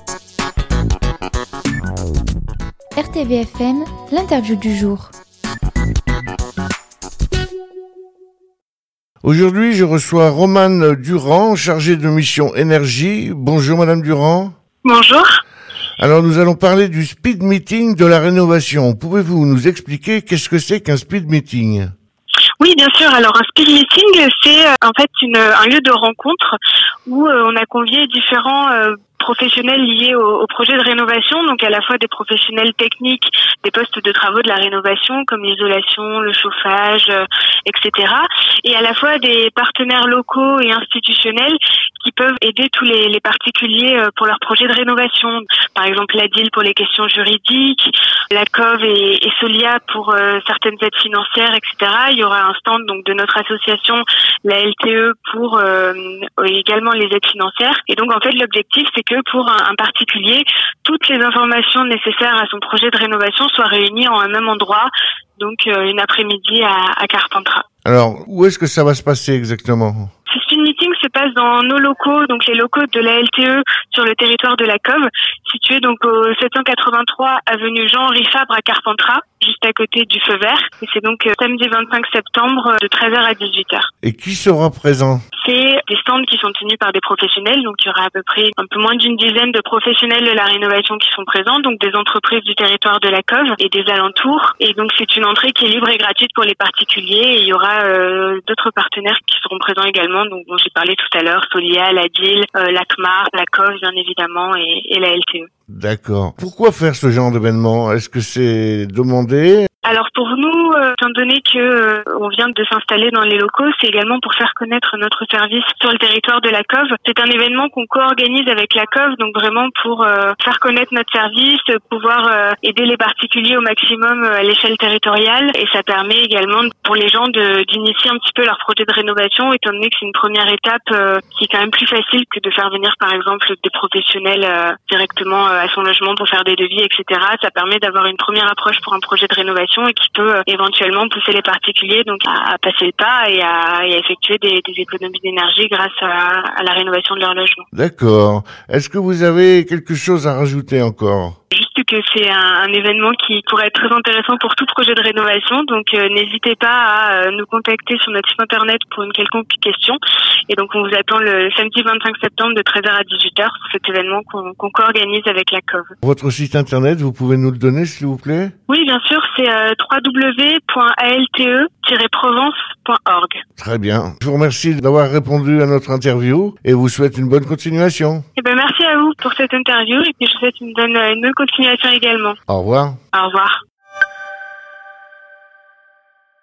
RTVFM, l'interview du jour. Aujourd'hui, je reçois Romane Durand, chargée de mission énergie. Bonjour Madame Durand. Bonjour. Alors nous allons parler du speed meeting de la rénovation. Pouvez-vous nous expliquer qu'est-ce que c'est qu'un speed meeting ? Oui, bien sûr. Alors, un speed meeting, c'est en fait un lieu de rencontre où on a convié différents professionnels liés au projet de rénovation, donc à la fois des professionnels techniques des postes de travaux de la rénovation comme l'isolation, le chauffage, etc. et à la fois des partenaires locaux et institutionnels qui peuvent aider tous les particuliers pour leurs projets de rénovation. Par exemple, l'ADIL pour les questions juridiques, la COV et Solia pour certaines aides financières, etc. Il y aura un stand donc de notre association, la LTE, pour également les aides financières. Et donc en fait l'objectif c'est que pour un particulier, toutes les informations nécessaires à son projet de rénovation soient réunies en un même endroit, donc une après-midi à Carpentras. Alors, où est-ce que ça va se passer exactement ? Ce speed meeting se passe dans nos locaux, donc les locaux de la LTE sur le territoire de la COV, situé donc au 783 avenue Jean-Henri Fabre à Carpentras, juste à côté du Feu Vert. Et c'est donc samedi 25 septembre de 13h à 18h. Et qui sera présent ? C'est des stands qui sont tenus par des professionnels, donc il y aura à peu près un peu moins d'une dizaine de professionnels de la rénovation qui sont présents, donc des entreprises du territoire de la COV et des alentours. Et donc c'est une entrée qui est libre et gratuite pour les particuliers. Et il y aura d'autres partenaires qui seront présents également, donc dont j'ai parlé tout à l'heure, Solia, la DIL, l'ACMAR, la COV bien évidemment et la LTE. D'accord. Pourquoi faire ce genre d'événement ? Est-ce que c'est demandé ? Alors pour nous, étant donné que on vient de s'installer dans les locaux, c'est également pour faire connaître notre service sur le territoire de la COV. C'est un événement qu'on co-organise avec la COV, donc vraiment pour faire connaître notre service, pouvoir aider les particuliers au maximum à l'échelle territoriale. Et ça permet également pour les gens d'initier un petit peu leur projet de rénovation, étant donné que c'est une première étape qui est quand même plus facile que de faire venir par exemple des professionnels directement à son logement pour faire des devis, etc. Ça permet d'avoir une première approche pour un projet de rénovation et qui peut éventuellement pousser les particuliers donc à passer le pas et à effectuer des économies d'énergie grâce à la rénovation de leur logement. D'accord. Est-ce que vous avez quelque chose à rajouter encore ? Juste que c'est un événement qui pourrait être très intéressant pour tout projet de rénovation, donc n'hésitez pas à nous contacter sur notre site internet pour une quelconque question. Et donc on vous attend le samedi 25 septembre de 13h à 18h pour cet événement qu'on co-organise avec la COV. Votre site internet, vous pouvez nous le donner s'il vous plaît ? Oui, bien sûr, c'est www.alte-provence.org. Très bien. Je vous remercie d'avoir répondu à notre interview et vous souhaite une bonne continuation. Eh ben, merci à vous pour cette interview et puis je vous souhaite une bonne continuation également. Au revoir. Au revoir.